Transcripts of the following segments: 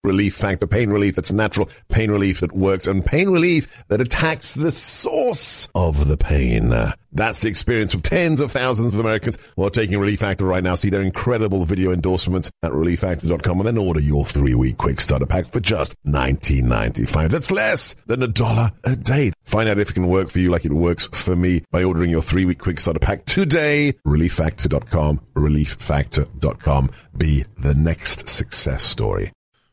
Relief Factor. Pain relief that's natural, pain relief that works, and pain relief that attacks the source of the pain. That's the experience of tens of thousands of Americans who are taking Relief Factor right now. See their incredible video endorsements at relieffactor.com and then order your 3-week quick starter pack for just $19.95. That's less than $1 a day. Find out if it can work for you like it works for me by ordering your 3-week quick starter pack today. relieffactor.com, relieffactor.com. Be the next success story.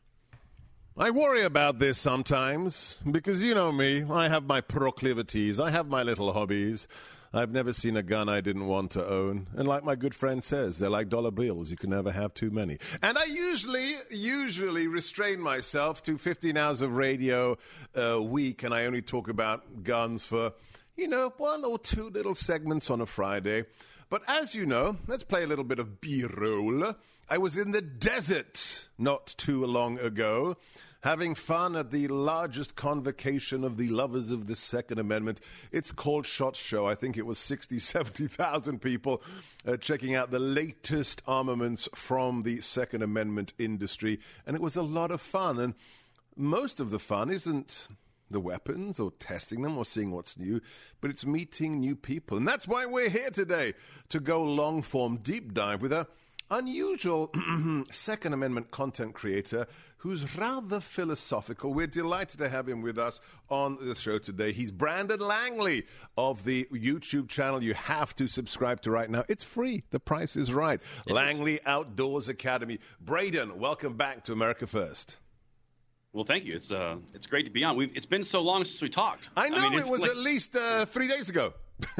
I worry about this sometimes because you know me. I have my proclivities. I have my little hobbies. I've never seen a gun I didn't want to own. And like my good friend says, they're like dollar bills. You can never have too many. And I usually restrain myself to 15 hours of radio a week, and I only talk about guns for, one or two little segments on a Friday. But as you know, let's play a little bit of B-roll. I was in the desert not too long ago, having fun at the largest convocation of the lovers of the Second Amendment. It's called SHOT Show. I think it was 60, 70,000 people checking out the latest armaments from the Second Amendment industry. And it was a lot of fun. And most of the fun isn't the weapons or testing them or seeing what's new, but it's meeting new people. And that's why we're here today, to go long-form deep dive with a unusual Second Amendment content creator who's rather philosophical. We're delighted to have him with us on the show today. He's Brandon Langley of the YouTube channel you have to subscribe to right now. It's free. The price is right. Langley Outdoors Academy. Braden, welcome back to America First. Well, thank you. It's great to be on. It's been so long since we talked. I know. It was at least 3 days ago.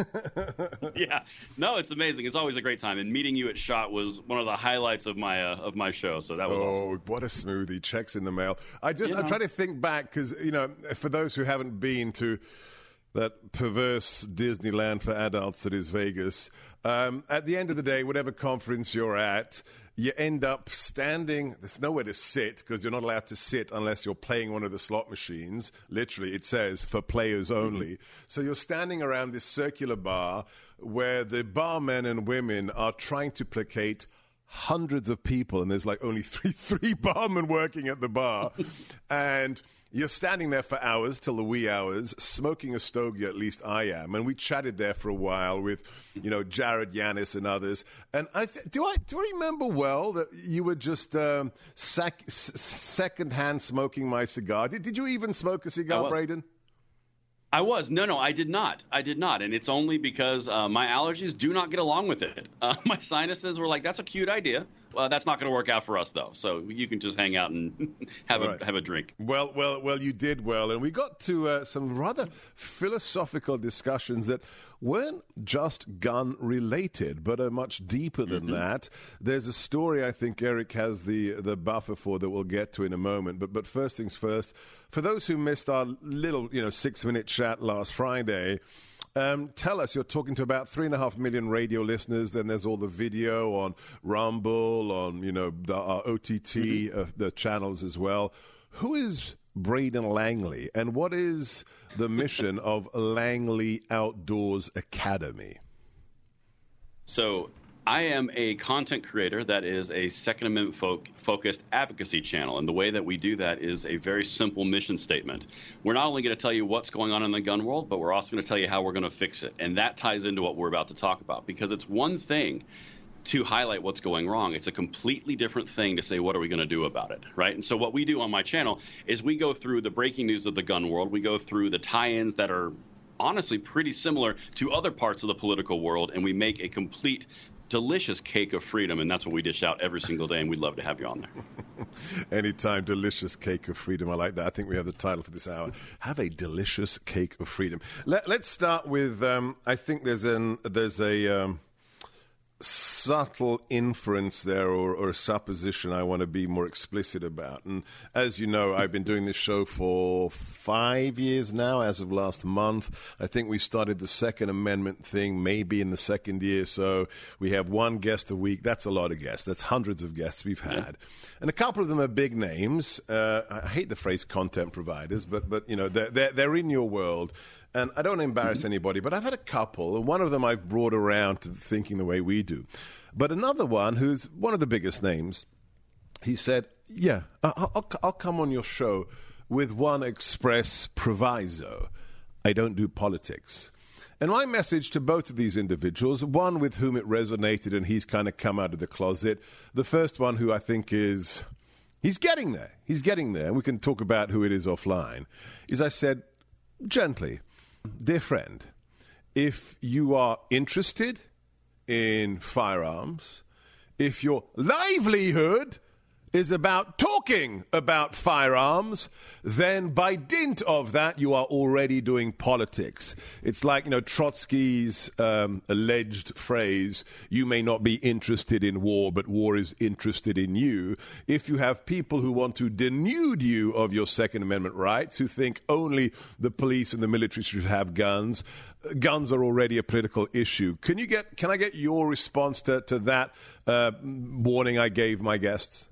Yeah. No, it's amazing. It's always a great time. And meeting you at SHOT was one of the highlights of my show. So that was awesome. What a smoothie. Checks in the mail. I'm trying to think back because, for those who haven't been to that perverse Disneyland for adults that is Vegas, at the end of the day, whatever conference you're at, you end up standing. There's nowhere to sit because you're not allowed to sit unless you're playing one of the slot machines. Literally, it says for players only. So you're standing around this circular bar where the barmen and women are trying to placate hundreds of people, and there's like only three barmen working at the bar. And you're standing there for hours, till the wee hours, smoking a stogie, at least I am. And we chatted there for a while with, Jared Yanis and others. And do I remember well that you were just secondhand smoking my cigar? Did you even smoke a cigar, Braden? I was. No, I did not. And it's only because my allergies do not get along with it. My sinuses were like, that's a cute idea. Well, that's not going to work out for us, though. So you can just hang out and have a drink. Well, you did well. And we got to some rather philosophical discussions that weren't just gun-related, but are much deeper than that. There's a story I think Eric has the buffer for that we'll get to in a moment. But first things first, for those who missed our little 6-minute chat last Friday, tell us, you're talking to about 3.5 million radio listeners. Then there's all the video on Rumble, on our OTT the channels as well. Who is Braden Langley, and what is the mission of Langley Outdoors Academy? So I am a content creator that is a Second Amendment focused advocacy channel. And the way that we do that is a very simple mission statement. We're not only going to tell you what's going on in the gun world, but we're also going to tell you how we're going to fix it. And that ties into what we're about to talk about, because it's one thing to highlight what's going wrong. It's a completely different thing to say, what are we going to do about it, right? And so what we do on my channel is we go through the breaking news of the gun world. We go through the tie-ins that are honestly pretty similar to other parts of the political world, and we make a complete delicious cake of freedom, and that's what we dish out every single day, and we'd love to have you on there. Anytime. Delicious cake of freedom. I like that. I think we have the title for this hour. Have a delicious cake of freedom. Let's start with, I think there's a subtle inference there or a supposition I want to be more explicit about. And as you know, I've been doing this show for 5 years now, as of last month. I think we started the Second Amendment thing maybe in the second year. So we have one guest a week. That's a lot of guests. That's hundreds of guests we've had. Yeah. And a couple of them are big names. I hate the phrase content providers, but they're in your world. And I don't embarrass anybody, but I've had a couple, and one of them I've brought around to thinking the way we do. But another one, who's one of the biggest names, he said, Yeah, I'll come on your show with one express proviso. I don't do politics. And my message to both of these individuals, one with whom it resonated and he's kind of come out of the closet, the first one who I think is, he's getting there, and we can talk about who it is offline, is I said, gently, dear friend, if you are interested in firearms, if your livelihood is about talking about firearms, then by dint of that, you are already doing politics. It's like, Trotsky's alleged phrase, you may not be interested in war, but war is interested in you. If you have people who want to denude you of your Second Amendment rights, who think only the police and the military should have guns, guns are already a political issue. Can I get your response to that warning I gave my guests?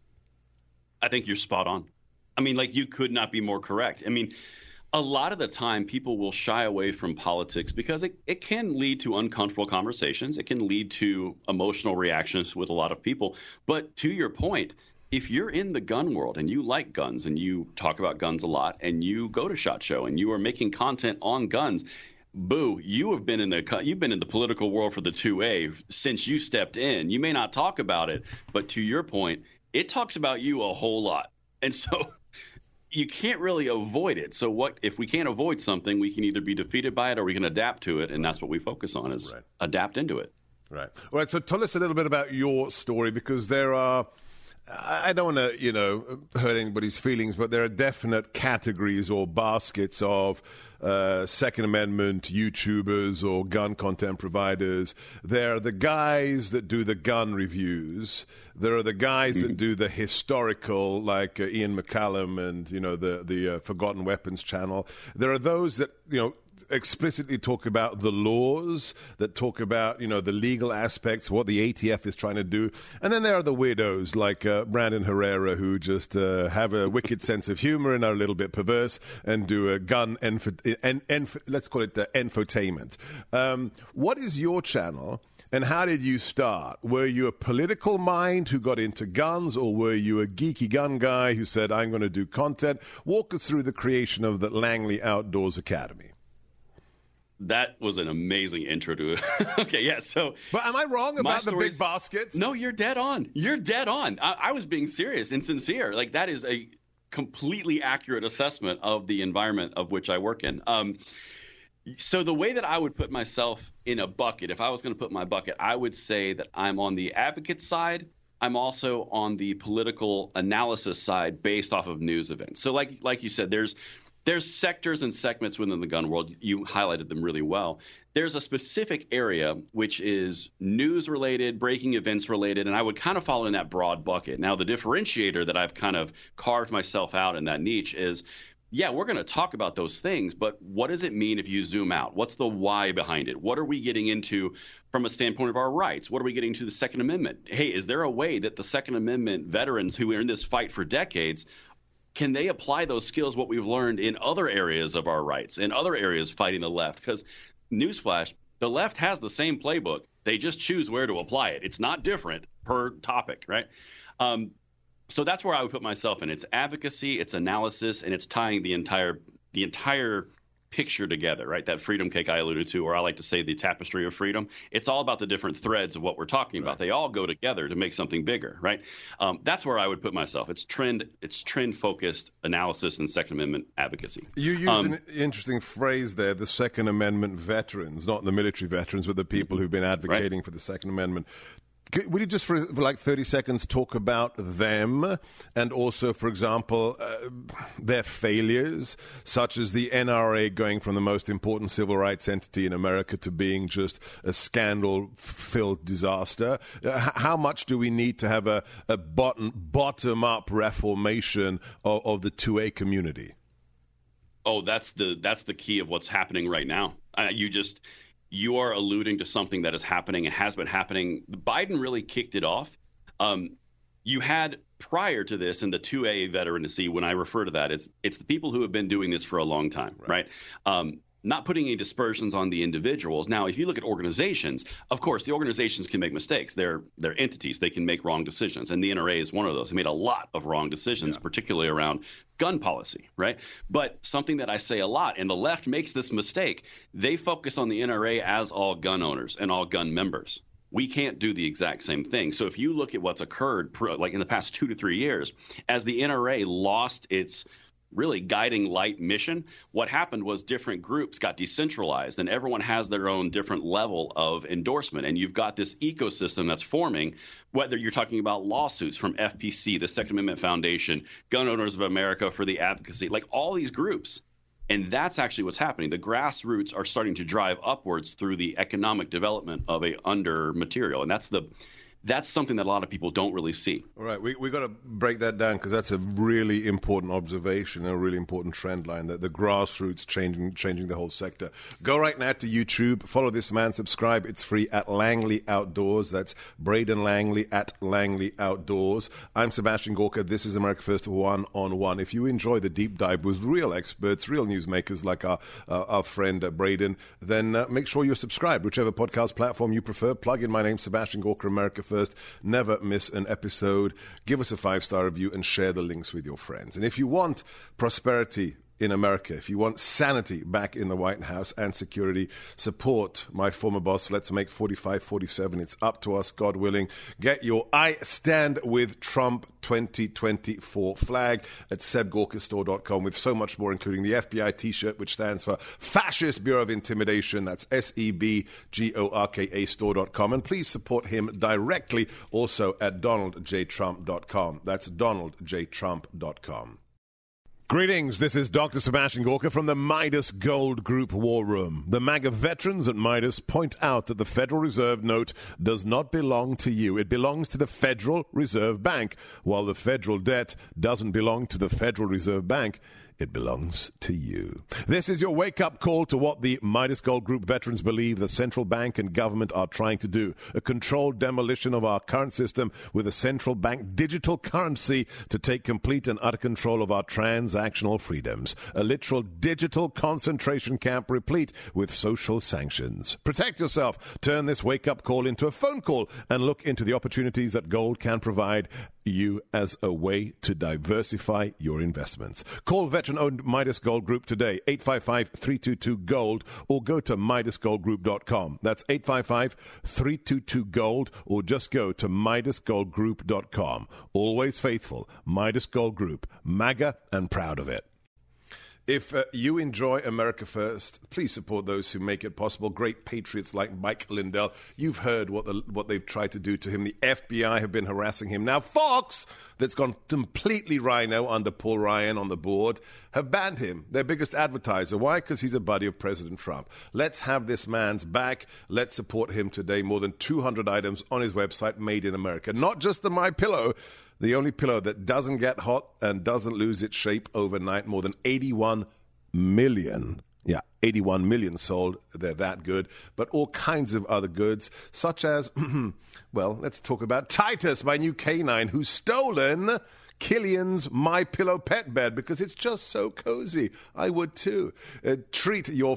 I think you're spot on. I mean, you could not be more correct. I mean, a lot of the time people will shy away from politics because it can lead to uncomfortable conversations. It can lead to emotional reactions with a lot of people. But to your point, if you're in the gun world and you like guns and you talk about guns a lot and you go to SHOT Show and you are making content on guns, boo, you've been in the political world for the 2A since you stepped in. You may not talk about it, but to your point, it talks about you a whole lot. And so you can't really avoid it. So if we can't avoid something, we can either be defeated by it or we can adapt to it. And that's what we focus on is adapt into it. Right. All right. So tell us a little bit about your story, because there are, I don't want to, hurt anybody's feelings, but there are definite categories or baskets of Second Amendment YouTubers or gun content providers. There are the guys that do the gun reviews. There are the guys that do the historical, like Ian McCallum and, the Forgotten Weapons channel. There are those that, explicitly talk about the laws, that talk about, the legal aspects, what the ATF is trying to do. And then there are the weirdos like Brandon Herrera, who just have a wicked sense of humor and are a little bit perverse and do a gun, let's call it infotainment. What is your channel? And how did you start? Were you a political mind who got into guns, or were you a geeky gun guy who said, I'm going to do content? Walk us through the creation of the Langley Outdoors Academy. That was an amazing intro to it. Okay, yeah. So, but am I wrong about the big baskets? No, you're dead on. You're dead on. I was being serious and sincere. That is a completely accurate assessment of the environment of which I work in. So the way that I would put myself in a bucket, if I was going to put my bucket, I would say that I'm on the advocate side. I'm also on the political analysis side based off of news events. So like you said, there's sectors and segments within the gun world. You highlighted them really well. There's a specific area which is news related, breaking events related, and I would kind of follow in that broad bucket. Now, the differentiator that I've kind of carved myself out in that niche is, yeah, we're going to talk about those things, but what does it mean if you zoom out? What's the why behind it? What are we getting into from a standpoint of our rights? What are we getting to the Second Amendment? Hey, is there a way that the Second Amendment veterans who are in this fight for decades, can they apply those skills, what we've learned in other areas of our rights, in other areas fighting the left? Because newsflash, the left has the same playbook. They just choose where to apply it. It's not different per topic, right? So that's where I would put myself in. It's advocacy, it's analysis, and it's tying the entire picture together, right? That freedom cake I alluded to, or I like to say the tapestry of freedom. It's all about the different threads of what we're talking about. They all go together to make something bigger, right? That's where I would put myself. It's trend-focused analysis and Second Amendment advocacy. You used an interesting phrase there, the Second Amendment veterans, not the military veterans, but the people who've been advocating for the Second Amendment. Would you just for like 30 seconds talk about them and also, for example, their failures, such as the NRA going from the most important civil rights entity in America to being just a scandal-filled disaster? How much do we need to have a bottom-up reformation of the 2A community? Oh, that's the key of what's happening right now. You are alluding to something that is happening and has been happening. Biden really kicked it off. You had prior to this in the 2A veterancy, when I refer to that, it's the people who have been doing this for a long time, right? not putting any dispersions on the individuals. Now, if you look at organizations, of course, the organizations can make mistakes. They're entities. They can make wrong decisions. And the NRA is one of those. They made a lot of wrong decisions, particularly around gun policy, right? But something that I say a lot, and the left makes this mistake, they focus on the NRA as all gun owners and all gun members. We can't do the exact same thing. So if you look at what's occurred, like in the past 2 to 3 years, as the NRA lost its really guiding light mission, what happened was different groups got decentralized and everyone has their own different level of endorsement. And you've got this ecosystem that's forming, whether you're talking about lawsuits from FPC, the Second Amendment Foundation, Gun Owners of America for the Advocacy, like all these groups. And that's actually what's happening. The grassroots are starting to drive upwards through the economic development of a under material. And that's something that a lot of people don't really see. All right, we got to break that down because that's a really important observation and a really important trend line, that the grassroots changing the whole sector. Go right now to YouTube, follow this man, subscribe. It's free at Langley Outdoors. That's Braden Langley at Langley Outdoors. I'm Sebastian Gorka. This is America First One-on-One. If you enjoy the deep dive with real experts, real newsmakers like our friend Braden, then make sure you're subscribed, whichever podcast platform you prefer. Plug in my name, Sebastian Gorka, America First. Never miss an episode. Give us a 5-star review and share the links with your friends. And if you want prosperity in America, if you want sanity back in the White House and security, support my former boss. Let's make 45-47. It's up to us, God willing. Get your I Stand With Trump 2024 flag at sebgorkastore.com with so much more, including the FBI t-shirt, which stands for Fascist Bureau of Intimidation. That's SEBGORKA store.com. And please support him directly also at donaldjtrump.com. That's donaldjtrump.com. Greetings, this is Dr. Sebastian Gorka from the Midas Gold Group War Room. The MAGA veterans at Midas point out that the Federal Reserve note does not belong to you. It belongs to the Federal Reserve Bank, while the federal debt doesn't belong to the Federal Reserve Bank. It belongs to you. This is your wake-up call to what the Midas Gold Group veterans believe the central bank and government are trying to do. A controlled demolition of our current system with a central bank digital currency to take complete and utter control of our transactional freedoms. A literal digital concentration camp replete with social sanctions. Protect yourself. Turn this wake-up call into a phone call and look into the opportunities that gold can provide you as a way to diversify your investments. Call veteran-owned Midas Gold Group today, 855-322-GOLD, or go to MidasGoldGroup.com. That's 855-322-GOLD, or just go to MidasGoldGroup.com. Always faithful, Midas Gold Group, MAGA and proud of it. If you enjoy America First, please support those who make it possible. Great patriots like Mike Lindell. You've heard what they've tried to do to him. The FBI have been harassing him. Now Fox, that's gone completely rhino under Paul Ryan on the board, have banned him, their biggest advertiser. Why? Because he's a buddy of President Trump. Let's have this man's back. Let's support him today. More than 200 items on his website, made in America. Not just the MyPillow, the only pillow that doesn't get hot and doesn't lose its shape overnight. More than 81 million. Yeah, 81 million sold. They're that good. But all kinds of other goods, such as, well, let's talk about Titus, my new canine, who's stolen Killian's MyPillow pet bed because it's just so cozy. I would too. Treat your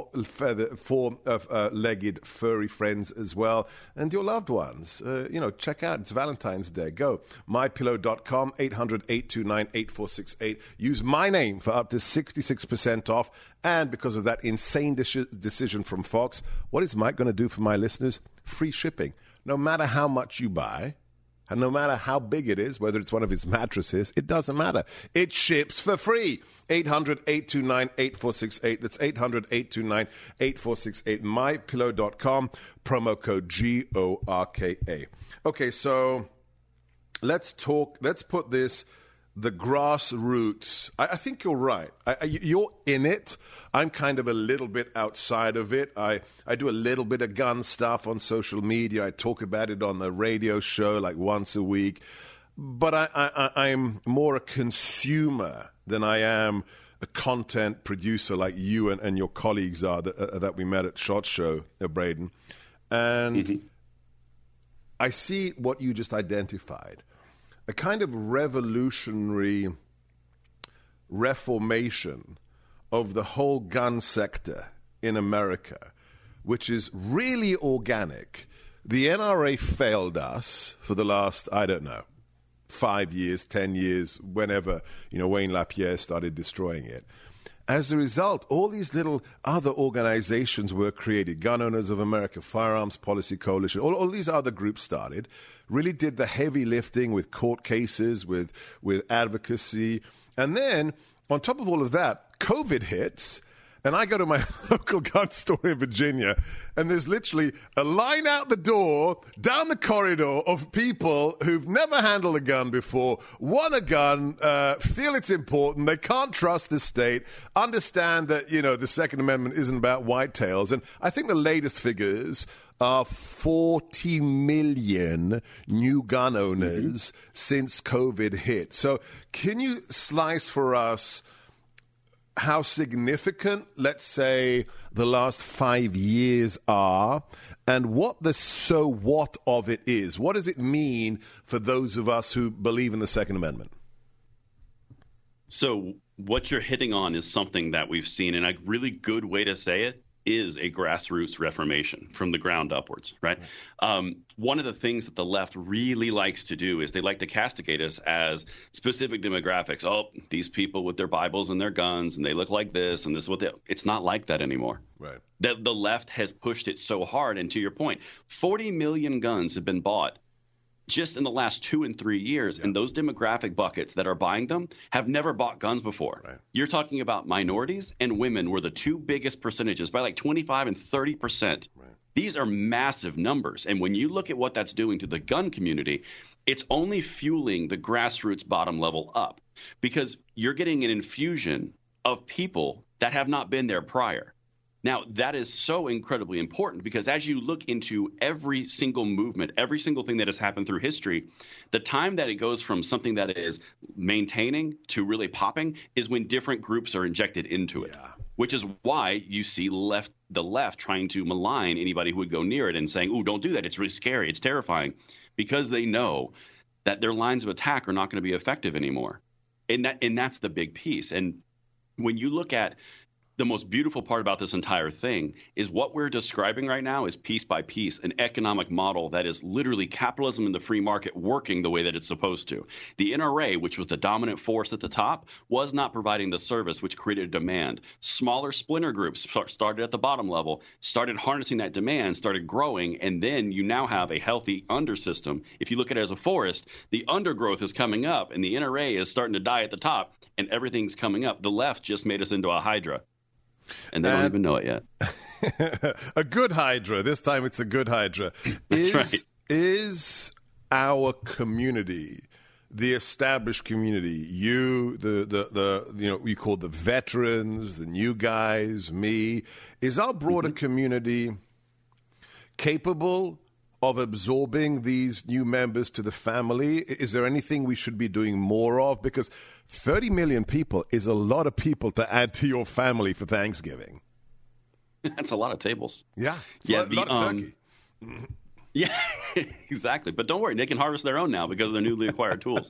four-legged furry friends as well, and your loved ones. Check out. It's Valentine's Day. Go. MyPillow.com, 800-829-8468. Use my name for up to 66% off. And because of that insane decision from Fox, what is Mike going to do for my listeners? Free shipping. No matter how much you buy, and no matter how big it is, whether it's one of his mattresses, it doesn't matter. It ships for free. 800-829-8468. That's 800-829-8468. MyPillow.com, promo code GORKA. Okay, so let's put this, the grassroots. I think you're right. You're in it. I'm kind of a little bit outside of it. I do a little bit of gun stuff on social media. I talk about it on the radio show like once a week. But I'm more a consumer than I am a content producer like you and your colleagues are that we met at SHOT Show, Braden. And I see what you just identified. A kind of revolutionary reformation of the whole gun sector in America, which is really organic. The NRA failed us for the last, 5 years, 10 years, whenever, Wayne LaPierre started destroying it. As a result, all these little other organizations were created. Gun Owners of America, Firearms Policy Coalition, all these other groups started, really did the heavy lifting with court cases, with advocacy. And then, on top of all of that, COVID hits, and I go to my local gun store in Virginia, and there's literally a line out the door, down the corridor of people who've never handled a gun before, want a gun, feel it's important, they can't trust the state, understand that, the Second Amendment isn't about whitetails. And I think the latest figures are 40 million new gun owners since COVID hit. So can you slice for us how significant, let's say, the last 5 years are, and what the so what of it is? What does it mean for those of us who believe in the Second Amendment? So what you're hitting on is something that we've seen, and a really good way to say it is a grassroots reformation from the ground upwards, right? One of the things that the left really likes to do is they like to castigate us as specific demographics. Oh, these people with their Bibles and their guns, and they look like this, and this is what they... It's not like that anymore. Right. The left has pushed it so hard, and to your point, 40 million guns have been bought just in the last 2 and 3 years, and those demographic buckets that are buying them have never bought guns before. Right. You're talking about minorities and women were the two biggest percentages by like 25 and 30%. Right. These are massive numbers. And when you look at what that's doing to the gun community, it's only fueling the grassroots bottom level up because you're getting an infusion of people that have not been there prior. Now, that is so incredibly important because as you look into every single movement, every single thing that has happened through history, the time that it goes from something that is maintaining to really popping is when different groups are injected into it, which is why you see the left trying to malign anybody who would go near it and saying, "Ooh, don't do that. It's really scary. It's terrifying," because they know that their lines of attack are not going to be effective anymore. And that's the big piece. And when you look at the most beautiful part about this entire thing is what we're describing right now is piece by piece, an economic model that is literally capitalism in the free market working the way that it's supposed to. The NRA, which was the dominant force at the top, was not providing the service, which created demand. Smaller splinter groups started at the bottom level, started harnessing that demand, started growing, and then you now have a healthy undersystem. If you look at it as a forest, the undergrowth is coming up, and the NRA is starting to die at the top, and everything's coming up. The left just made us into a hydra. And they don't even know it yet. A good hydra. This time it's a good hydra. That's right. Is our community, the established community, you, we call the veterans, the new guys, me, is our broader community capable of absorbing these new members to the family? Is there anything we should be doing more of? Because 30 million people is a lot of people to add to your family for Thanksgiving. That's a lot of tables. Yeah. A lot of turkey. Yeah, exactly. But don't worry, they can harvest their own now because of their newly acquired tools.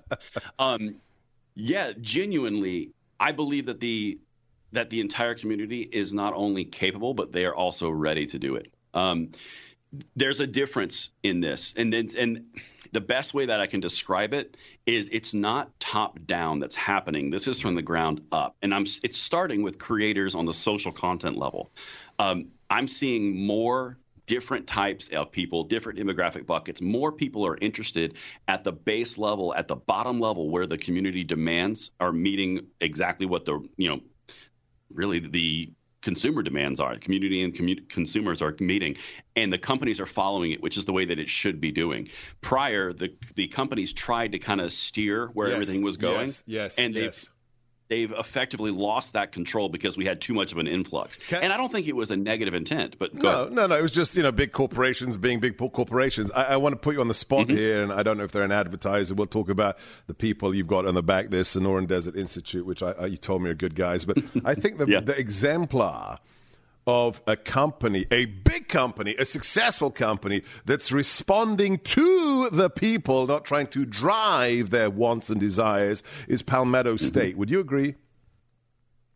Genuinely, I believe that the entire community is not only capable, but they are also ready to do it. There's a difference in this. And the best way that I can describe it is it's not top down that's happening. This is from the ground up. And it's starting with creators on the social content level. I'm seeing more different types of people, different demographic buckets. More people are interested at the base level, at the bottom level, where the community demands are meeting exactly what really the consumer demands are. Community and consumers are meeting, and the companies are following it, which is the way that it should be doing. Prior, the companies tried to kind of steer where everything was going. They've effectively lost that control because we had too much of an influx. And I don't think it was a negative intent, but No, it was just, big corporations being big corporations. I want to put you on the spot here, and I don't know if they're an advertiser. We'll talk about the people you've got on the back there, Sonoran Desert Institute, which you told me are good guys. But I think the exemplar of a company, a big company, a successful company that's responding to the people, not trying to drive their wants and desires, is Palmetto State. Would you agree?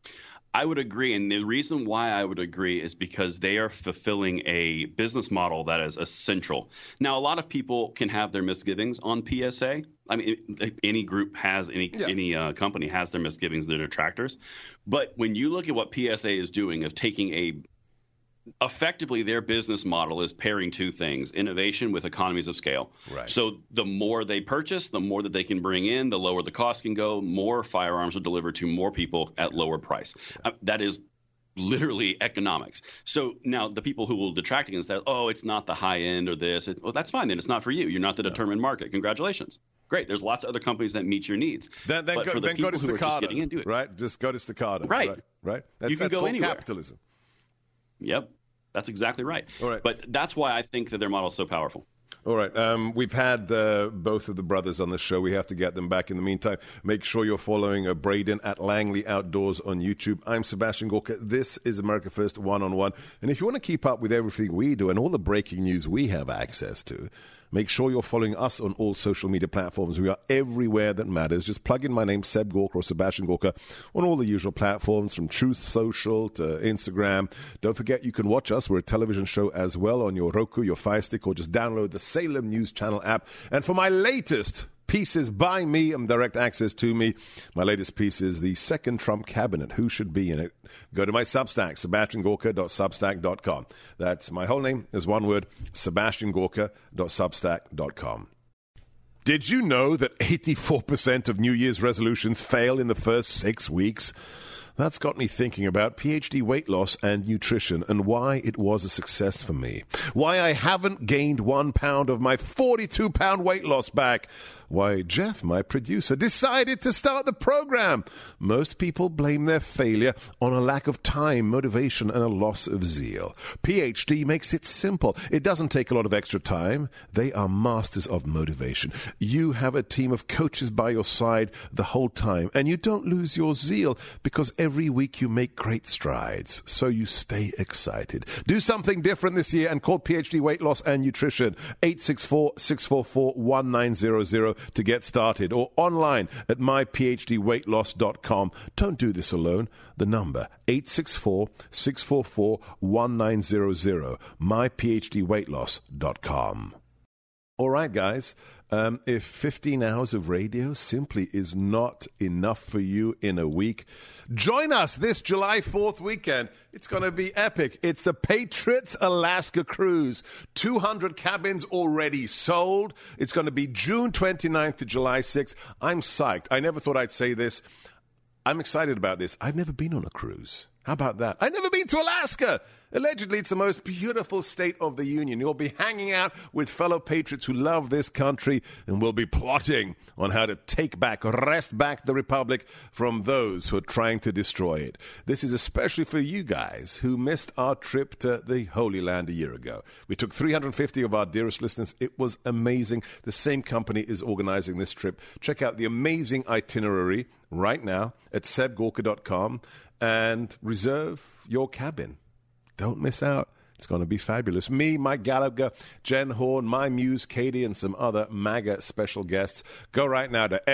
I would agree. And the reason why I would agree is because they are fulfilling a business model that is essential. Now, a lot of people can have their misgivings on PSA. I mean, any group has, any company has their misgivings, their detractors. But when you look at what PSA is doing of taking effectively their business model is pairing two things, innovation with economies of scale. Right. So the more they purchase, the more that they can bring in, the lower the cost can go, more firearms are delivered to more people at lower price. That is literally economics. So now the people who will detract against that, it's not the high end or this, well, that's fine then. It's not for you. You're not the determined market. Congratulations. Great. There's lots of other companies that meet your needs. Then go to Staccato, do it. right? Just go to Staccato. Right. That's go called anywhere. Capitalism. Yep. That's exactly right. All right. But that's why I think that their model is so powerful. All right. We've had both of the brothers on the show. We have to get them back. In the meantime, make sure you're following Braden at Langley Outdoors on YouTube. I'm Sebastian Gorka. This is America First One-on-One. And if you want to keep up with everything we do and all the breaking news we have access to, make sure you're following us on all social media platforms. We are everywhere that matters. Just plug in my name, Seb Gorka or Sebastian Gorka, on all the usual platforms, from Truth Social to Instagram. Don't forget, you can watch us. We're a television show as well on your Roku, your Fire Stick, or just download the Salem News Channel app. And for my latest pieces by me and direct access to me, my latest piece is the second Trump cabinet. Who should be in it? Go to my Substack, sebastiangorka.substack.com. That's my whole name is one word, sebastiangorka.substack.com. Did you know that 84% of New Year's resolutions fail in the first 6 weeks? That's got me thinking about PhD weight loss and nutrition and why it was a success for me. Why I haven't gained 1 pound of my 42-pound weight loss back. Why Jeff, my producer, decided to start the program. Most people blame their failure on a lack of time, motivation, and a loss of zeal. PhD makes it simple. It doesn't take a lot of extra time. They are masters of motivation. You have a team of coaches by your side the whole time, and you don't lose your zeal because every week you make great strides, so you stay excited. Do something different this year and call PhD Weight Loss and Nutrition 864-644-1900 to get started, or online at myphdweightloss.com. Don't do this alone. The number 864-644-1900, myphdweightloss.com. All right, guys. If 15 hours of radio simply is not enough for you in a week, join us this July 4th weekend. It's going to be epic. It's the Patriots Alaska Cruise. 200 cabins already sold. It's going to be June 29th to July 6th. I'm psyched. I never thought I'd say this. I'm excited about this. I've never been on a cruise. How about that? I've never been to Alaska. Allegedly, it's the most beautiful state of the Union. You'll be hanging out with fellow patriots who love this country, and we'll be plotting on how to wrest back the Republic from those who are trying to destroy it. This is especially for you guys who missed our trip to the Holy Land a year ago. We took 350 of our dearest listeners. It was amazing. The same company is organizing this trip. Check out the amazing itinerary right now at sebgorka.com and reserve your cabin. Don't miss out. It's going to be fabulous. Me, Mike Gallagher, Jen Horn, my muse, Katie, and some other MAGA special guests. Go right now to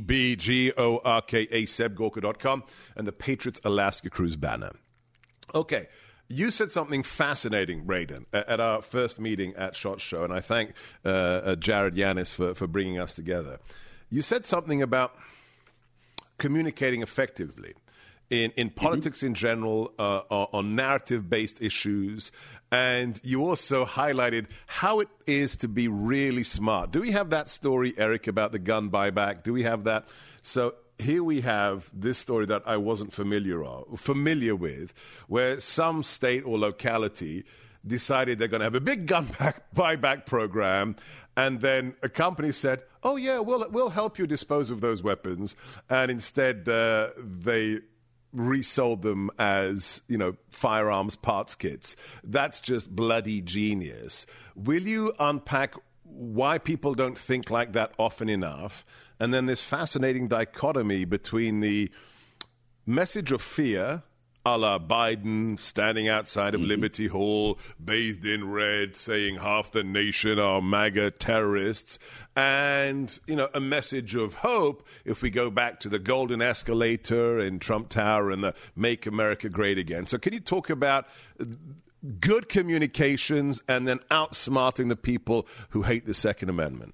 SEBGORKA, sebgorka.com, and the Patriots Alaska Cruise banner. Okay. You said something fascinating, Braden, at our first meeting at SHOT Show, and I thank Jared Yanis for bringing us together. You said something about communicating effectively in politics in general, on narrative-based issues, and you also highlighted how it is to be really smart. Do we have that story, Eric, about the gun buyback? Do we have that? So here we have this story that I wasn't familiar with, where some state or locality decided they're going to have a big gun buyback program, and then a company said, oh, yeah, we'll help you dispose of those weapons, and instead they resold them as, firearms parts kits. That's just bloody genius. Will you unpack why people don't think like that often enough? And then this fascinating dichotomy between the message of fear a la Biden standing outside of Liberty Hall, bathed in red, saying half the nation are MAGA terrorists, and, a message of hope if we go back to the golden escalator in Trump Tower and the Make America Great Again. So can you talk about good communications and then outsmarting the people who hate the Second Amendment?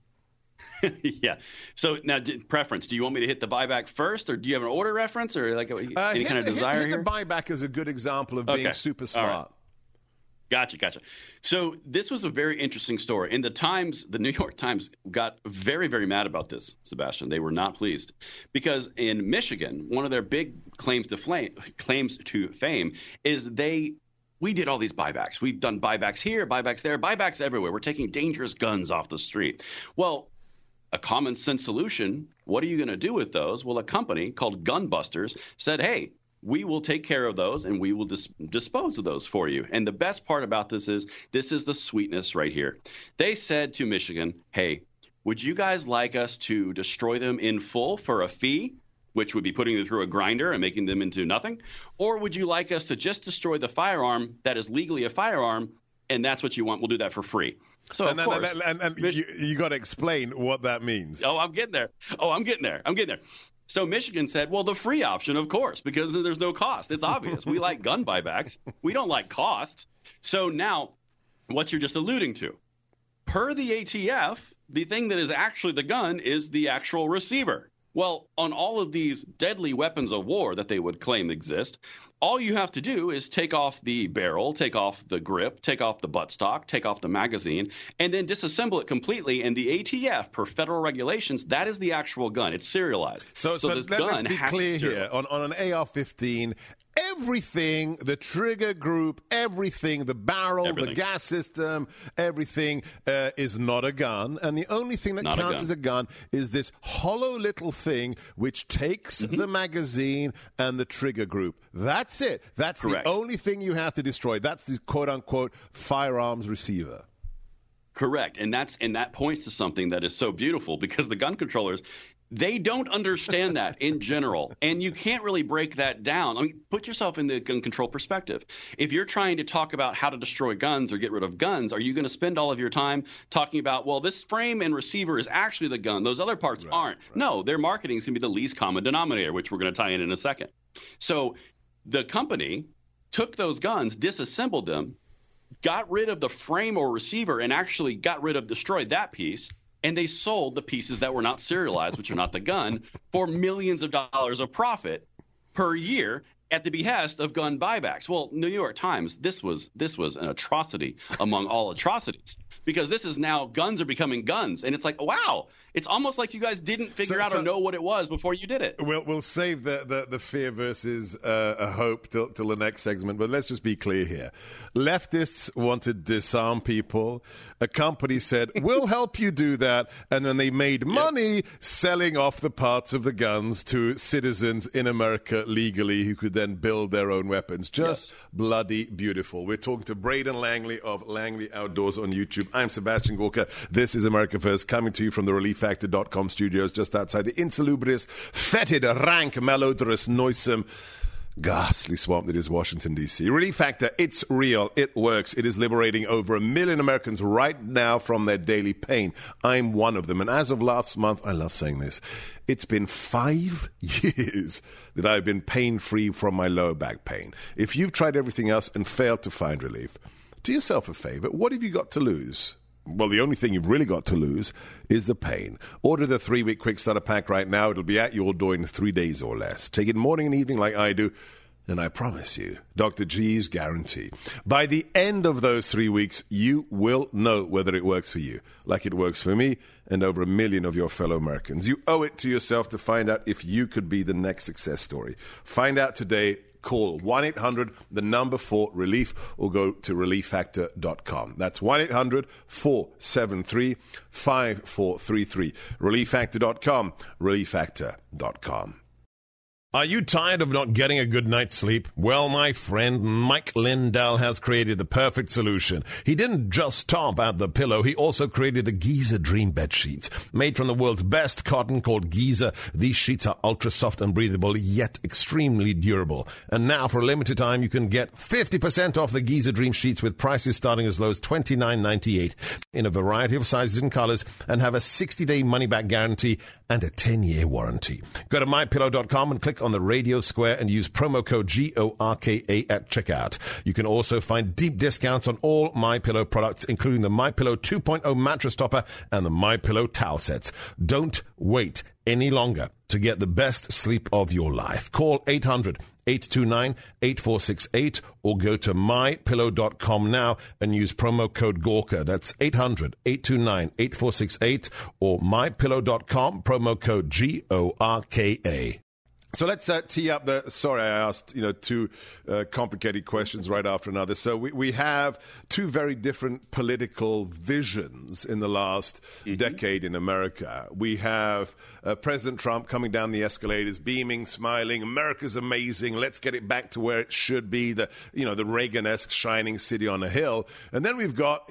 Yeah. So now, preference. Do you want me to hit the buyback first, or do you have an order reference, or like any kind of desire hit here? The buyback is a good example of being super smart. Right. Gotcha. So this was a very interesting story. In the Times, the New York Times got very, very mad about this, Sebastian. They were not pleased because in Michigan, one of their big claims to fame is we did all these buybacks. We've done buybacks here, buybacks there, buybacks everywhere. We're taking dangerous guns off the street. Well, a common sense solution, what are you going to do with those? Well, a company called Gunbusters said, hey, we will take care of those and we will dispose of those for you. And the best part about this is the sweetness right here. They said to Michigan, hey, would you guys like us to destroy them in full for a fee, which would be putting them through a grinder and making them into nothing? Or would you like us to just destroy the firearm that is legally a firearm, and that's what you want? We'll do that for free. So, of course, you got to explain what that means. Oh, I'm getting there. So Michigan said, well, the free option, of course, because there's no cost. It's obvious. We like gun buybacks. We don't like cost. So now what you're just alluding to, per the ATF, the thing that is actually the gun is the actual receiver. Well, on all of these deadly weapons of war that they would claim exist, all you have to do is take off the barrel, take off the grip, take off the buttstock, take off the magazine, and then disassemble it completely. And the ATF, per federal regulations, that is the actual gun. It's serialized. So let's be clear here. On an AR-15, everything, the trigger group, everything, the barrel, the gas system, everything is not a gun. And the only thing that counts as a gun is this hollow little thing which takes the magazine and the trigger group. That's it. That's correct. The only thing you have to destroy. That's the quote-unquote firearms receiver. Correct. And that points to something that is so beautiful, because the gun controllers, they don't understand that in general. And you can't really break that down. I mean, put yourself in the gun control perspective. If you're trying to talk about how to destroy guns or get rid of guns, are you going to spend all of your time talking about, well, this frame and receiver is actually the gun, those other parts aren't? Right. No, their marketing is going to be the least common denominator, which we're going to tie in a second. So the company took those guns, disassembled them, got rid of the frame or receiver, and actually destroyed that piece. And they sold the pieces that were not serialized, which are not the gun, for millions of dollars of profit per year at the behest of gun buybacks. Well, New York Times, this was an atrocity among all atrocities, because this is now guns are becoming guns. And it's like, wow, it's almost like you guys didn't figure out or know what it was before you did it. We'll save the fear versus a hope till the next segment. But let's just be clear here. Leftists want to disarm people. A company said, we'll help you do that. And then they made money selling off the parts of the guns to citizens in America legally who could then build their own weapons. Just bloody beautiful. We're talking to Braden Langley of Langley Outdoors on YouTube. I'm Sebastian Gorka. This is America First, coming to you from the ReliefFactor.com studios just outside the insalubrious, fetid, rank, malodorous, noisome, ghastly swamp that is Washington, D.C. Relief Factor, it's real. It works. It is liberating over 1 million Americans right now from their daily pain. I'm one of them. And as of last month, I love saying this, it's been 5 years that I've been pain-free from my lower back pain. If you've tried everything else and failed to find relief, do yourself a favor. What have you got to lose? Well, the only thing you've really got to lose is the pain. Order the 3-week quick starter pack right now. It'll be at your door in 3 days or less. Take it morning and evening like I do, and I promise you, Dr. G's guarantee, by the end of those 3 weeks, you will know whether it works for you, like it works for me and over 1 million of your fellow Americans. You owe it to yourself to find out if you could be the next success story. Find out today. Call 1-800-4-RELIEF or go to ReliefFactor.com. That's 1-800-473-5433. ReliefFactor.com, ReliefFactor.com. Are you tired of not getting a good night's sleep? Well, my friend Mike Lindell has created the perfect solution. He didn't just stop at the pillow, he also created the Giza Dream Bed Sheets. Made from the world's best cotton called Giza, these sheets are ultra soft and breathable, yet extremely durable. And now, for a limited time, you can get 50% off the Giza Dream Sheets with prices starting as low as $29.98 in a variety of sizes and colors, and have a 60-day money-back guarantee and a 10-year warranty. Go to MyPillow.com and click on the radio square and use promo code GORKA at checkout. You can also find deep discounts on all MyPillow products, including the MyPillow 2.0 mattress topper and the MyPillow towel sets. Don't wait any longer to get the best sleep of your life. Call 800-829-8468 or go to mypillow.com now and use promo code GORKA. That's 800-829-8468 or mypillow.com, promo code GORKA. So let's tee up the... Sorry, I asked, two complicated questions right after another. So we have two very different political visions in the last decade in America. We have President Trump coming down the escalators, beaming, smiling. America's amazing. Let's get it back to where it should be. The Reagan-esque shining city on a hill. And then we've got,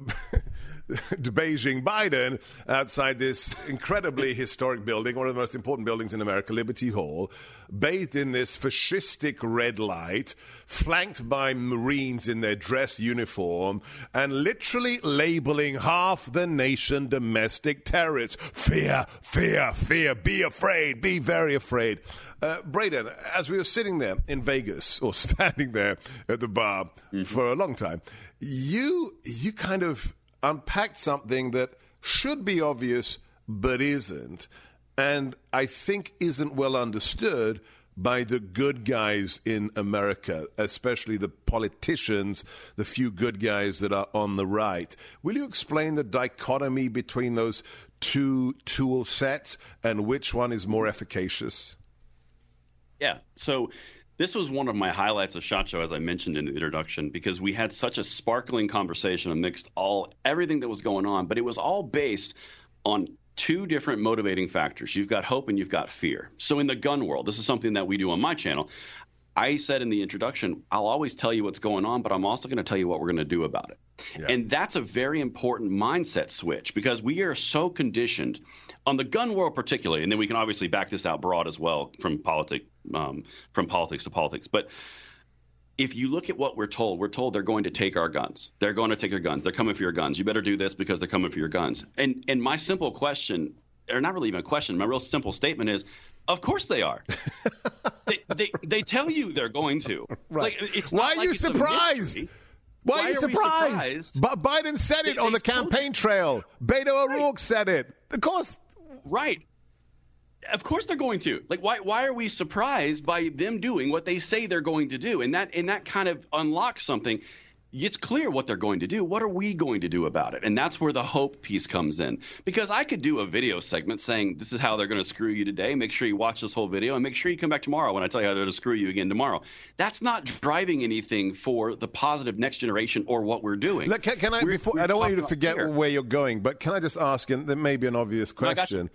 Beijing Biden outside this incredibly historic building, one of the most important buildings in America, Liberty Hall, bathed in this fascistic red light, flanked by Marines in their dress uniform, and literally labeling half the nation domestic terrorists. Fear, fear, fear, be afraid, be very afraid. Braden, as we were sitting there in Vegas, or standing there at the bar for a long time, you kind of unpacked something that should be obvious but isn't, and I think isn't well understood by the good guys in America, especially the politicians, the few good guys that are on the right. Will you explain the dichotomy between those two tool sets and which one is more efficacious? Yeah, so this was one of my highlights of SHOT Show, as I mentioned in the introduction, because we had such a sparkling conversation amidst everything that was going on, but it was all based on two different motivating factors. You've got hope and you've got fear. So in the gun world, this is something that we do on my channel. I said in the introduction, I'll always tell you what's going on, but I'm also going to tell you what we're going to do about it. Yeah. And that's a very important mindset switch, because we are so conditioned on the gun world particularly, and then we can obviously back this out broad as well from politics to politics. But if you look at what we're told they're going to take our guns. They're going to take your guns. They're coming for your guns. You better do this because they're coming for your guns. And my simple question, or not really even a question, my real simple statement is, of course they are. they tell you they're going to. Right. Why are you surprised? Why are you surprised? Biden said it on the campaign trail. Beto O'Rourke said it. Of course. Right. Of course they're going to. Like, why are we surprised by them doing what they say they're going to do? And that kind of unlocks something. It's clear what they're going to do. What are we going to do about it? And that's where the hope piece comes in. Because I could do a video segment saying this is how they're going to screw you today. Make sure you watch this whole video and make sure you come back tomorrow when I tell you how they're going to screw you again tomorrow. That's not driving anything for the positive next generation or what we're doing. Look, can I, I don't want you to forget where you're going, but can I just ask, and there may be an obvious question,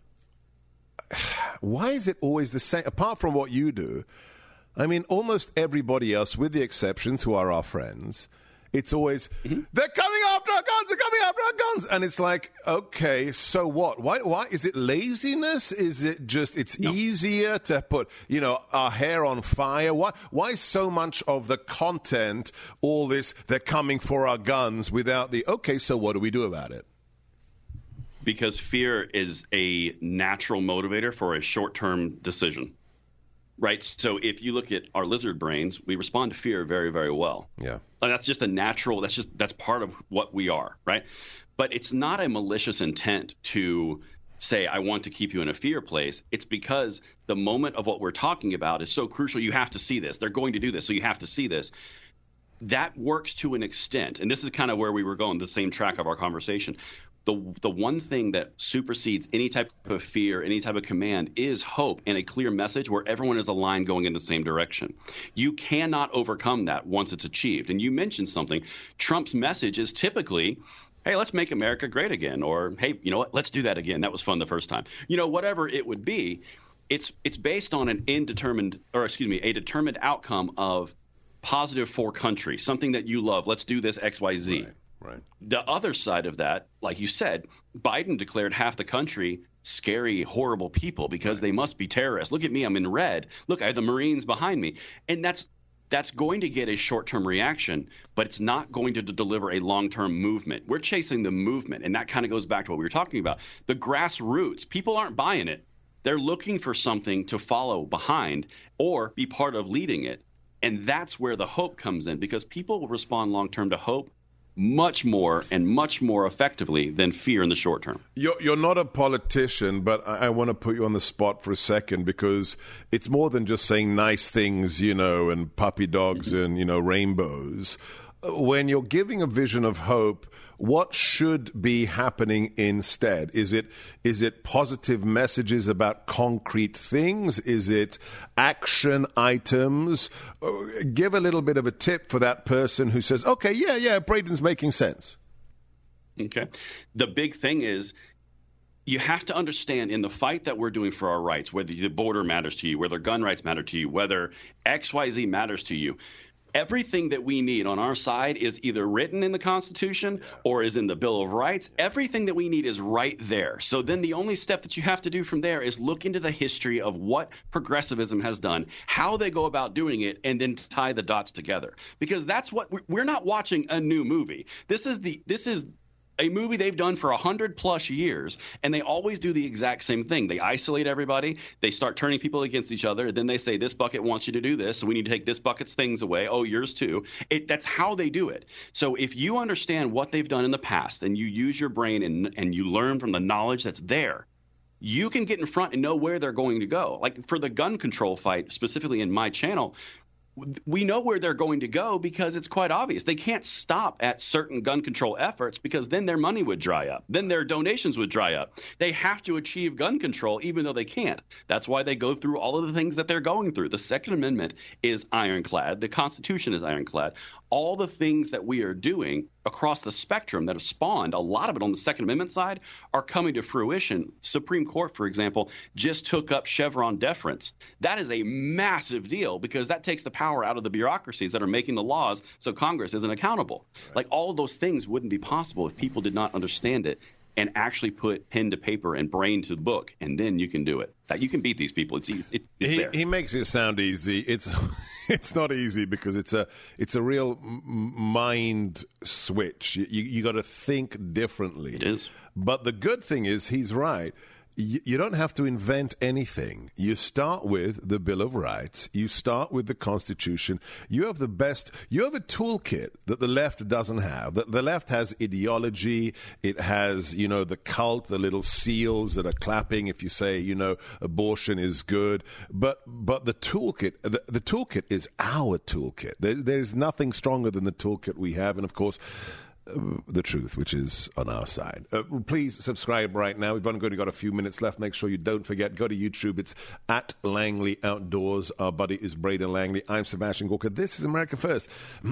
why is it always the same? Apart from what you do, I mean, almost everybody else, with the exceptions who are our friends, it's always, they're coming after our guns, they're coming after our guns. And it's like, okay, so what? Why? Is it laziness? Is it just, it's easier to put, our hair on fire? Why so much of the content, all this, they're coming for our guns without the, okay, so what do we do about it? Because fear is a natural motivator for a short-term decision. Right. So if you look at our lizard brains, we respond to fear very, very well. Yeah. And that's just a natural. That's part of what we are. Right. But it's not a malicious intent to say, I want to keep you in a fear place. It's because the moment of what we're talking about is so crucial. You have to see this. They're going to do this. So you have to see this. That works to an extent. And this is kind of where we were going, the same track of our conversation. The one thing that supersedes any type of fear, any type of command, is hope and a clear message where everyone is aligned going in the same direction. You cannot overcome that once it's achieved. And you mentioned something. Trump's message is typically, hey, let's make America great again. Or, hey, you know what, let's do that again. That was fun the first time. Whatever it would be. it's based on a determined outcome of positive for country, something that you love. Let's do this XYZ. Right. The other side of that, like you said, Biden declared half the country scary, horrible people because they must be terrorists. Look at me, I'm in red. Look, I have the Marines behind me. And that's going to get a short-term reaction, but it's not going to deliver a long-term movement. We're chasing the movement, and that kind of goes back to what we were talking about. The grassroots, people aren't buying it. They're looking for something to follow behind or be part of leading it. And that's where the hope comes in, because people will respond long-term to hope much more effectively than fear in the short term. You're not a politician, but I want to put you on the spot for a second, because it's more than just saying nice things, and puppy dogs and, rainbows. When you're giving a vision of hope, what should be happening instead? Is it positive messages about concrete things? Is it action items? Give a little bit of a tip for that person who says, okay, yeah, Braden's making sense. Okay. The big thing is, you have to understand, in the fight that we're doing for our rights, whether the border matters to you, whether gun rights matter to you, whether XYZ matters to you, everything that we need on our side is either written in the Constitution or is in the Bill of Rights. Everything that we need is right there. So then the only step that you have to do from there is look into the history of what progressivism has done, how they go about doing it, and then tie the dots together. Because that's what we're not watching a new movie. This is a movie they've done for 100+ years, and they always do the exact same thing. They isolate everybody. They start turning people against each other. Then they say, this bucket wants you to do this, so we need to take this bucket's things away. Oh, yours too. That's how they do it. So if you understand what they've done in the past and you use your brain and you learn from the knowledge that's there, you can get in front and know where they're going to go. Like for the gun control fight, specifically in my channel, we know where they're going to go because it's quite obvious. They can't stop at certain gun control efforts because then their money would dry up. Then their donations would dry up. They have to achieve gun control even though they can't. That's why they go through all of the things that they're going through. The Second Amendment is ironclad. The Constitution is ironclad. All the things that we are doing across the spectrum that have spawned, a lot of it on the Second Amendment side, are coming to fruition. Supreme Court, for example, just took up Chevron deference. That is a massive deal because that takes the power out of the bureaucracies that are making the laws so Congress isn't accountable. Right. Like all of those things wouldn't be possible if people did not understand it and actually put pen to paper and brain to the book, and then you can do it. That you can beat these people. It's easy. He makes it sound easy. It's not easy because it's a real mind switch. You got to think differently. It is. But the good thing is he's right. You don't have to invent anything. You start with the Bill of Rights. You start with the Constitution. You have a toolkit that the left doesn't have. The left has ideology. It has, the cult, the little seals that are clapping if you say, abortion is good. But the toolkit, the toolkit is our toolkit. There's nothing stronger than the toolkit we have. And of course, the truth, which is on our side. Please subscribe right now. We've only got a few minutes left. Make sure you don't forget. Go to YouTube. It's at Langley Outdoors. Our buddy is Braden Langley. I'm Sebastian Gorka. This is America First.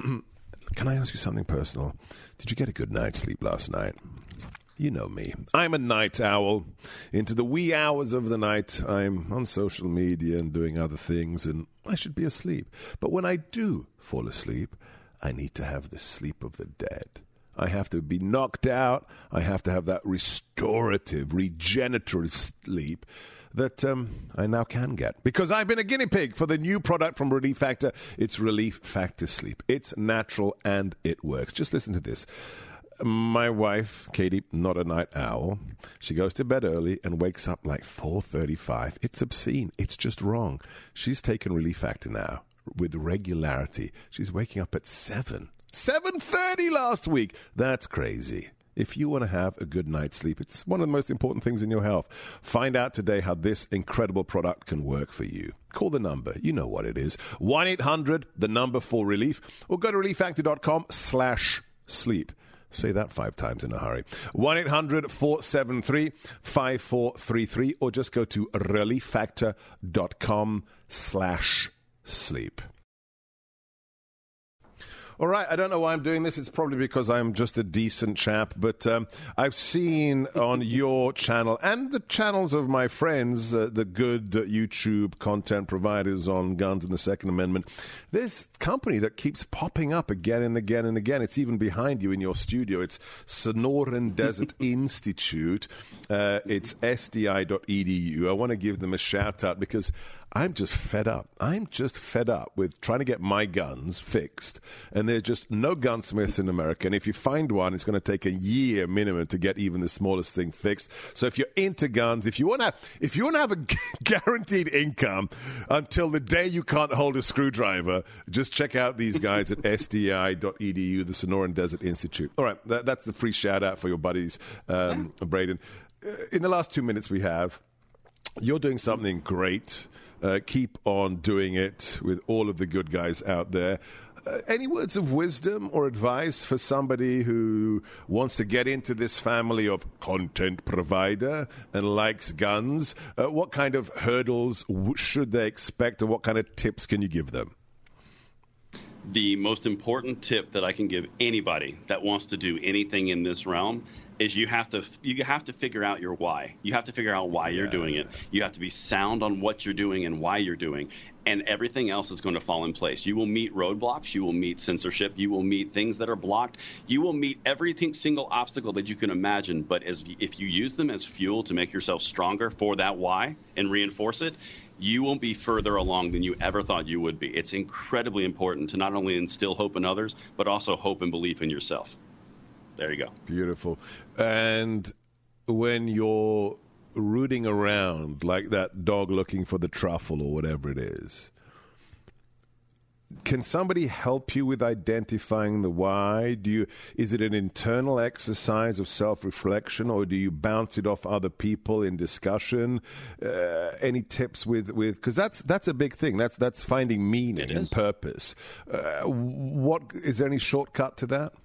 Can I ask you something personal? Did you get a good night's sleep last night? You know me. I'm a night owl. Into the wee hours of the night, I'm on social media and doing other things, and I should be asleep. But when I do fall asleep, I need to have the sleep of the dead. I have to be knocked out. I have to have that restorative, regenerative sleep that I now can get. Because I've been a guinea pig for the new product from Relief Factor. It's Relief Factor Sleep. It's natural and it works. Just listen to this. My wife, Katie, not a night owl. She goes to bed early and wakes up like 4:35. It's obscene. It's just wrong. She's taken Relief Factor now with regularity. She's waking up at 7:30 last week. That's crazy. If you want to have a good night's sleep, it's one of the most important things in your health. Find out today how this incredible product can work for you. Call the number. You know what it is. 1-800-4RELIEF or go to relieffactor.com/sleep. Say that 5 times in a hurry. 1-800-473-5433 or just go to relieffactor.com/sleep. All right, I don't know why I'm doing this. It's probably because I'm just a decent chap. But I've seen on your channel and the channels of my friends, the good YouTube content providers on guns and the Second Amendment, this company that keeps popping up again and again and again. It's even behind you in your studio. It's Sonoran Desert Institute. It's sdi.edu. I want to give them a shout out because I'm just fed up. I'm just fed up with trying to get my guns fixed. And there's just no gunsmiths in America. And if you find one, it's going to take a year minimum to get even the smallest thing fixed. So if you're into guns, if you want to have a guaranteed income until the day you can't hold a screwdriver, just check out these guys at sdi.edu, the Sonoran Desert Institute. All right, that's the free shout out for your buddies, Braden. In the last 2 minutes we have, you're doing something great. Keep on doing it with all of the good guys out there. Any words of wisdom or advice for somebody who wants to get into this family of content provider and likes guns? What kind of hurdles should they expect, and what kind of tips can you give them? The most important tip that I can give anybody that wants to do anything in this realm is you have to figure out your why. You have to figure out why you're doing it. You have to be sound on what you're doing and why you're doing, and everything else is going to fall in place. You will meet roadblocks. You will meet censorship. You will meet things that are blocked. You will meet every single obstacle that you can imagine, but if you use them as fuel to make yourself stronger for that why and reinforce it, you will be further along than you ever thought you would be. It's incredibly important to not only instill hope in others, but also hope and belief in yourself. There you go. Beautiful. And when you're rooting around like that dog looking for the truffle or whatever it is, can somebody help you with identifying the why? Is it an internal exercise of self-reflection, or do you bounce it off other people in discussion? Any tips with because that's a big thing. That's finding meaning and purpose. Is there any shortcut to that?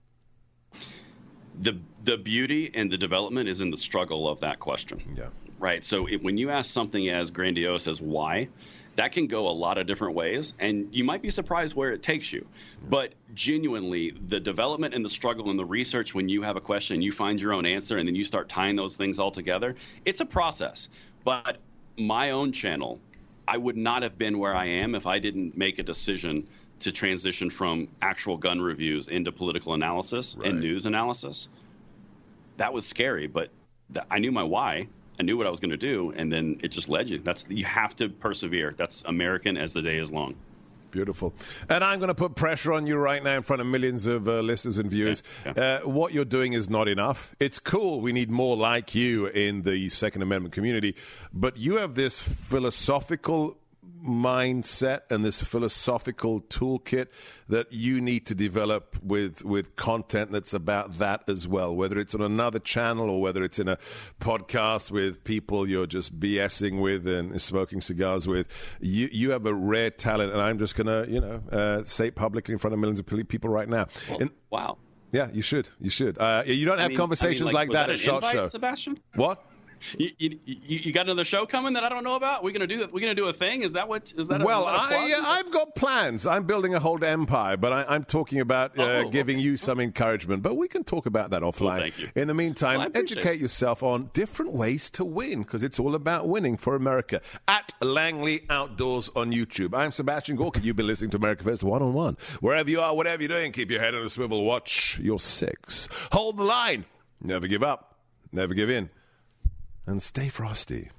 The beauty and the development is in the struggle of that question. Yeah. Right. So when you ask something as grandiose as why, that can go a lot of different ways, and you might be surprised where it takes you. But genuinely, the development and the struggle and the research, when you have a question, you find your own answer, and then you start tying those things all together, it's a process. But my own channel, I would not have been where I am if I didn't make a decision to transition from actual gun reviews into political analysis and news analysis. That was scary, but I knew my why. I knew what I was going to do, and then it just led you. You have to persevere. That's American as the day is long. Beautiful. And I'm going to put pressure on you right now in front of millions of listeners and viewers. What you're doing is not enough. It's cool. We need more like you in the Second Amendment community. But you have this philosophical mindset and this philosophical toolkit that you need to develop with content that's about that as well, whether it's on another channel or whether it's in a podcast with people you're just BSing with and smoking cigars with. You have a rare talent, and I'm just going to say it publicly in front of millions of people right now. Wow. Yeah, you should. You don't have conversations like that at SHOT Show. Sebastian? What? You got another show coming that I don't know about? We're gonna do a thing? Is that what? Is that? Well, I've got plans. I'm building a whole empire, but I'm talking about giving you some encouragement. But we can talk about that offline. Well, thank you. In the meantime, educate yourself on different ways to win, because it's all about winning for America. At Langley Outdoors on YouTube. I'm Sebastian Gorka. You've been listening to America First One-on-One. Wherever you are, whatever you're doing, keep your head on a swivel. Watch your six. Hold the line. Never give up. Never give in. And stay frosty.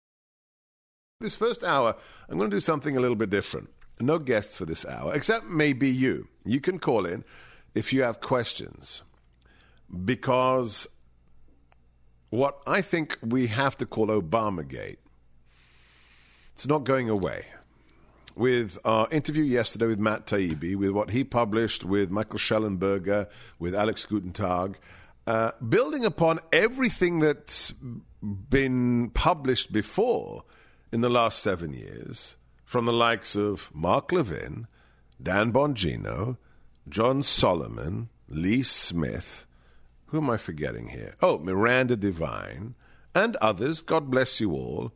This first hour, I'm going to do something a little bit different. No guests for this hour, except maybe you. You can call in if you have questions. Because what I think we have to call Obamagate, it's not going away. With our interview yesterday with Matt Taibbi, with what he published with Michael Schellenberger, with Alex Gutentag, building upon everything that's been published before in the last 7 years, from the likes of Mark Levin, Dan Bongino, John Solomon, Lee Smith, who am I forgetting here? Oh, Miranda Devine, and others, God bless you all.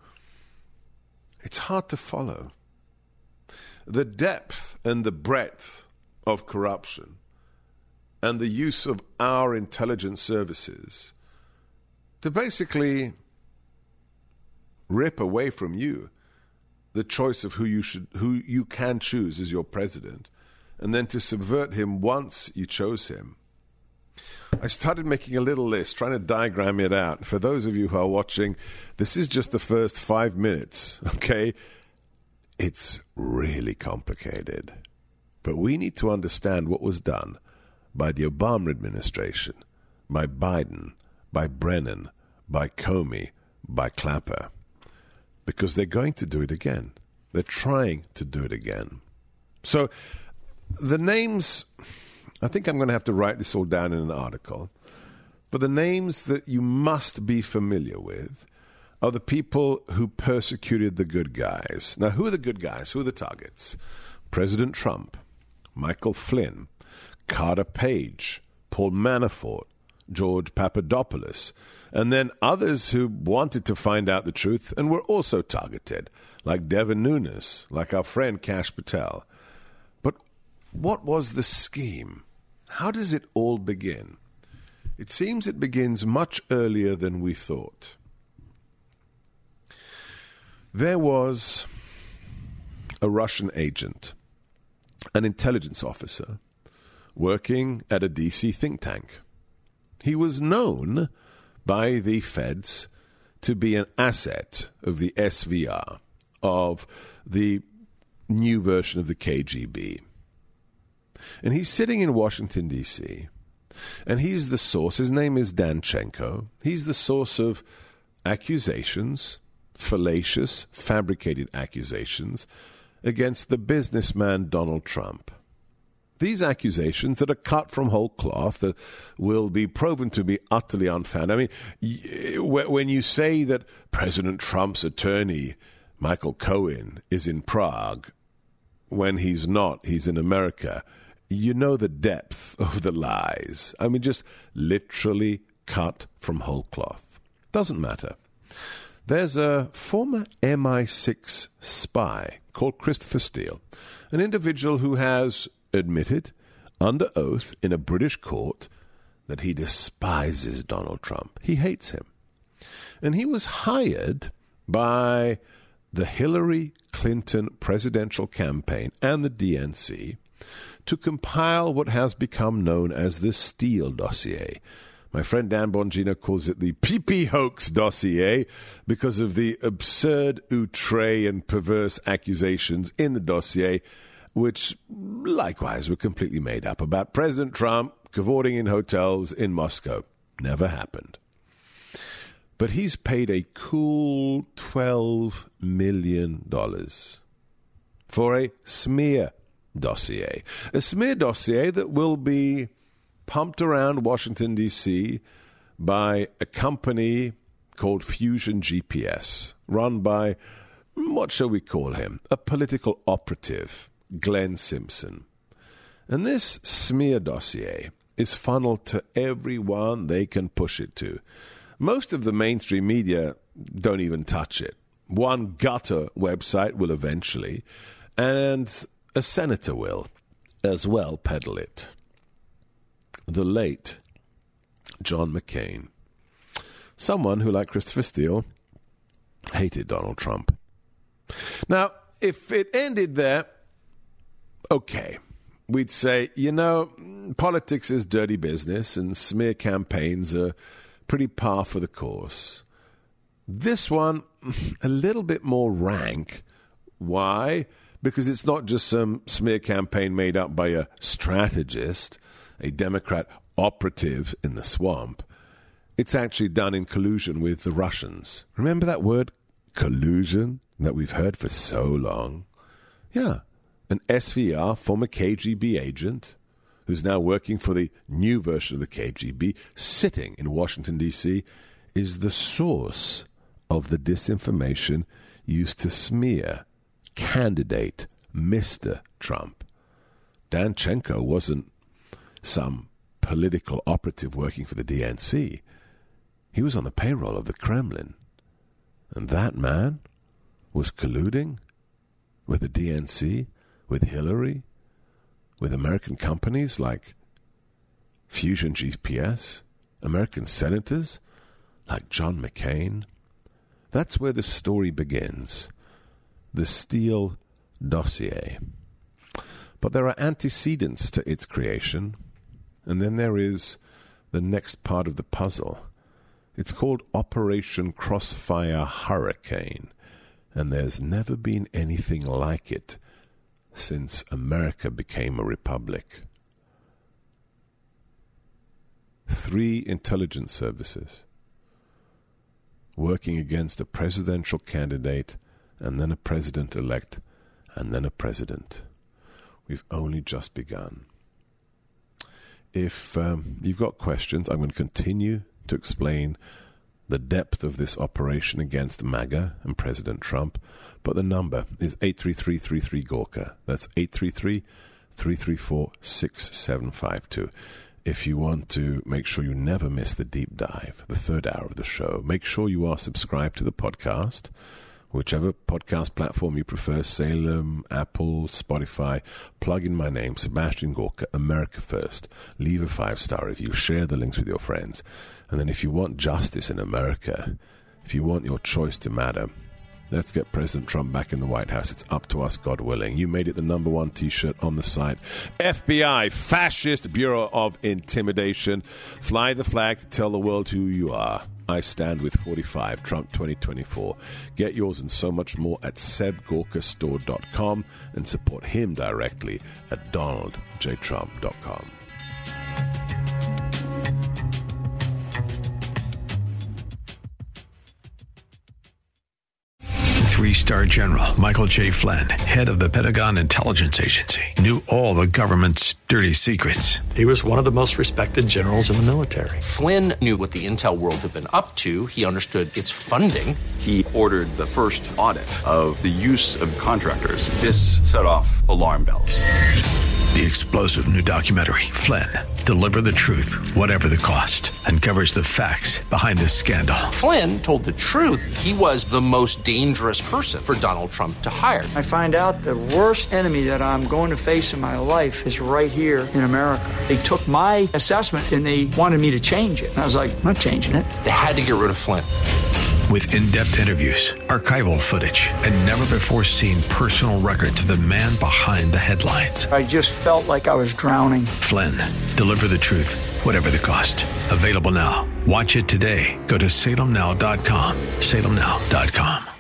It's hard to follow. The depth and the breadth of corruption and the use of our intelligence services to basically rip away from you the choice of who you can choose as your president, and then to subvert him once you chose him. I started making a little list, trying to diagram it out. For those of you who are watching, this is just the first 5 minutes, okay? It's really complicated. But we need to understand what was done by the Obama administration, by Biden, by Brennan, by Comey, by Clapper. Because they're going to do it again. They're trying to do it again. So the names, I think I'm going to have to write this all down in an article, but the names that you must be familiar with are the people who persecuted the good guys. Now, who are the good guys? Who are the targets? President Trump, Michael Flynn, Carter Page, Paul Manafort, George Papadopoulos, and then others who wanted to find out the truth and were also targeted, like Devin Nunes, like our friend Kash Patel. But what was the scheme? How does it all begin? It seems it begins much earlier than we thought. There was a Russian agent, an intelligence officer, working at a DC think tank. He was known by the feds to be an asset of the SVR, of the new version of the KGB. And he's sitting in Washington, D.C., and he's the source. His name is Danchenko. He's the source of accusations, fallacious, fabricated accusations, against the businessman Donald Trump. These accusations that are cut from whole cloth, that will be proven to be utterly unfounded. I mean, when you say that President Trump's attorney, Michael Cohen, is in Prague, when he's not, he's in America, you know the depth of the lies. I mean, just literally cut from whole cloth. Doesn't matter. There's a former MI6 spy called Christopher Steele, an individual who has admitted under oath in a British court that he despises Donald Trump. He hates him. And he was hired by the Hillary Clinton presidential campaign and the DNC to compile what has become known as the Steele dossier. My friend Dan Bongino calls it the PP hoax dossier because of the absurd, outre, and perverse accusations in the dossier, which likewise were completely made up, about President Trump cavorting in hotels in Moscow. Never happened. But he's paid a cool $12 million for a smear dossier. A smear dossier that will be pumped around Washington, D.C. by a company called Fusion GPS, run by, what shall we call him, a political operative, Glenn Simpson. And this smear dossier is funneled to everyone they can push it to. Most of the mainstream media don't even touch it. One gutter website will eventually, and a senator will as well peddle it. The late John McCain, someone who, like Christopher Steele, hated Donald Trump. Now, if it ended there, okay, we'd say, politics is dirty business and smear campaigns are pretty par for the course. This one, a little bit more rank. Why? Because it's not just some smear campaign made up by a strategist, a Democrat operative in the swamp. It's actually done in collusion with the Russians. Remember that word, collusion, that we've heard for so long? Yeah. An SVR, former KGB agent, who's now working for the new version of the KGB, sitting in Washington, D.C., is the source of the disinformation used to smear candidate Mr. Trump. Danchenko wasn't some political operative working for the DNC. He was on the payroll of the Kremlin. And that man was colluding with the DNC, with Hillary, with American companies like Fusion GPS, American senators like John McCain. That's where the story begins, the Steele dossier. But there are antecedents to its creation, and then there is the next part of the puzzle. It's called Operation Crossfire Hurricane, and there's never been anything like it since America became a republic. 3 intelligence services working against a presidential candidate, and then a president-elect, and then a president. We've only just begun. If you've got questions, I'm going to continue to explain the depth of this operation against MAGA and President Trump, but the number is 833-33-GORKA. That's 833-334-6752. If you want to make sure you never miss the deep dive, the third hour of the show, make sure you are subscribed to the podcast, whichever podcast platform you prefer, Salem, Apple, Spotify. Plug in my name, Sebastian Gorka, America First. Leave a 5-star review. Share the links with your friends. And then if you want justice in America, if you want your choice to matter, let's get President Trump back in the White House. It's up to us, God willing. You made it the #1 T-shirt on the site. FBI, Fascist Bureau of Intimidation. Fly the flag to tell the world who you are. I stand with 45, Trump 2024. Get yours and so much more at sebgorkastore.com and support him directly at donaldjtrump.com. 3-star General Michael J. Flynn, head of the Pentagon Intelligence Agency, knew all the government's dirty secrets. He was one of the most respected generals in the military. Flynn knew what the intel world had been up to. He understood its funding. He ordered the first audit of the use of contractors. This set off alarm bells. The explosive new documentary, Flynn, Deliver the Truth, Whatever the Cost, uncovers the facts behind this scandal. Flynn told the truth. He was the most dangerous person for Donald Trump to hire. I find out the worst enemy that I'm going to face in my life is right here in America. They took my assessment and they wanted me to change it. And I was like, I'm not changing it. They had to get rid of Flynn. With in-depth interviews, archival footage, and never-before-seen personal records of the man behind the headlines. I just felt like I was drowning. Flynn, Deliver the Truth, Whatever the Cost. Available now. Watch it today. Go to salemnow.com. salemnow.com.